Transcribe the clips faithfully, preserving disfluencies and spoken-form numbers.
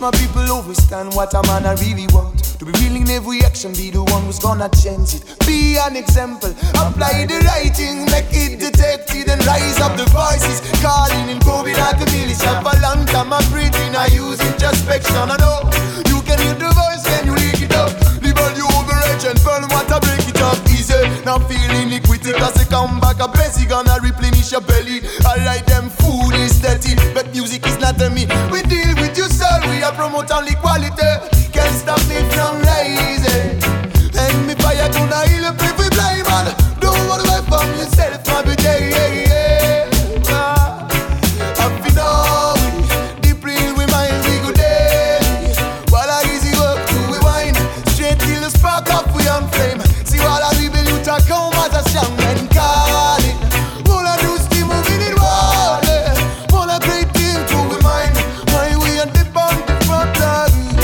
my people understand what a man I really want. To be willing in every action, be the one who's gonna change it. Be an example, apply the right thing, make it detected and rise up the voices. Calling and going like a militia. For a long time I'm breathing, I use introspection. I know you can hear the voice, can you leak it up? Level you overage and burn what I break it up. Easy, now feeling equity, cause they come back a busy gonna replenish your belly. Alright, them food is dirty, but music is not a me. We deal with you, sir, we are promote only quality. Can't stop me from rising. And me fire gonna heal up if we blind, man. Don't run away from yourself every day. Yeah, yeah. Ah, I feel now we deeply in we mind we go day. While I easy work to rewind, straight till the spark up we on flame. See while I rebel you talk home as a young man call it. All I do is keep moving it wall. All a great thing to we mind. Why we on the bump the front lines.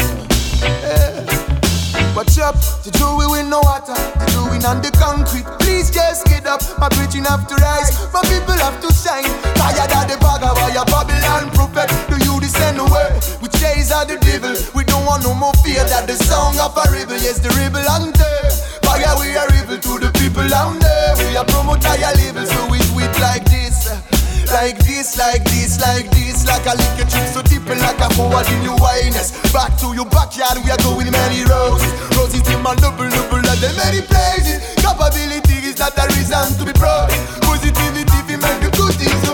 Watch up, to do it with no water, to do it on the concrete. Please just get up, my preaching have to rise, my people have to shine. Tired of the bag of your Babylon prophet. Do you descend away? We chase out the devil. We don't want no more fear that the song of a rebel. Yes, the rebel on there. Fire we are rebel to the people down there. We are promote higher level, so we do it like this. Like this, like this, like this. Like a liquor trip, so tipping like a forward in your wineness. Back to your backyard, we are going many roads. Roses in my double, double at the many places. Capability is not a reason to be proud. Positivity, we make the good things